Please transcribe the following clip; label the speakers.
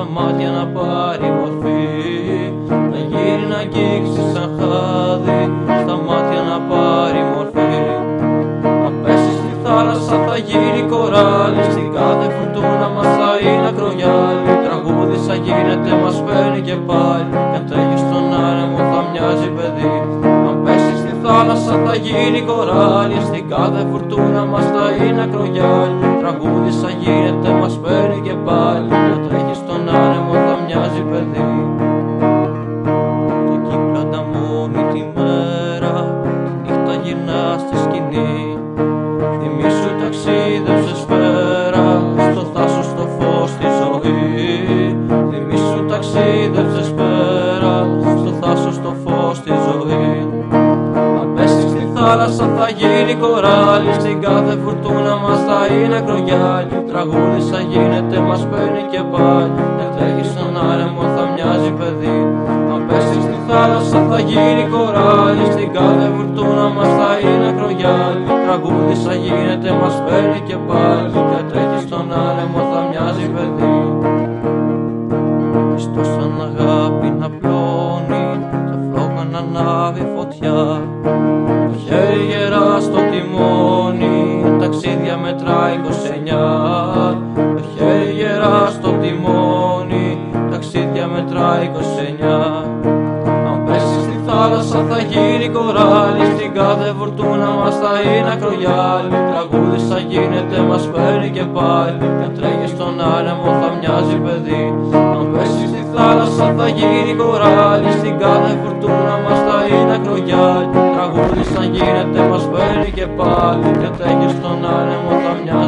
Speaker 1: μάτια να πάρει μορφή, να γύρει να αγγίξει σαν χάδι, στα μάτια να πάρει μορφή. Αν πέσει στη θάλασσα θα γίνει κοράλι, στην κάθε φουρτούνα μας θα είναι ακρογιάλι. Τραγούδι σαν γίνεται μας παίρνει και πάλι, και αν τρέχει στον άνεμο θα μοιάζει παιδί. Αν πέσει στη θάλασσα θα γίνει κοράλι, στην κάθε φουρτούνα μας θα είναι ακρογιάλι. Τραγούδι σαν γίνεται μας παίρνει και πάλι, και αν τρέχει στον άνεμο θα μοιάζει παιδί. Και εκεί πλανταμώνει τη μέρα, τη νύχτα γυρνά στη σκηνή. Θυμήσου ταξίδεψες πέρα, στο θάσος στο φως τη ζωή. Θυμήσου ταξίδεψες πέρα, στο θάσος στο φως τη ζωή. Αν πέσεις στη θάλασσα θα γίνει κοράλι, στην κάθε φουρτούνα μας θα είναι ακρογιάλι. Τραγούδι σαν γίνεται μας παίρνει και πάλι, και τρέχει στον άνεμο θα μοιάζει παιδί. Αν πέσεις στη θάλασσα θα γίνει κοράλι, στην κάθε φουρτούνα μας θα είναι ακρογιάλι. Τραγούδι σαν γίνεται μας παίρνει και πάλι, και τρέχει στον άνεμο θα μοιάζει παιδί. Χριστός σαν αγάπη να πλώνει, σαν φλόγα να ανάβει φωτιά. Το χέρι γερά στο τιμόνι, ταξίδια μετράει 29. Το χέρι γερά στο τιμόνι, ταξίδια μετράει 29. Αν πέσει στη θάλασσα θα γίνει κοράλι, στην κάθε φουρτούνα μας θα είναι ακρογιάλι. Τραγούδι σαν γίνεται μας παίρνει και πάλι, και τρέχει στον άνεμο θα μοιάζει παιδί. Αν πέσει στη θάλασσα θα γίνει κοράλι, στην κάθε φουρτούνα μας θα είναι ακρογιάλι. Τραγούδι σαν γίνεται μας παίρνει και πάλι, και τρέχει στον άνεμο θα μοιάζει.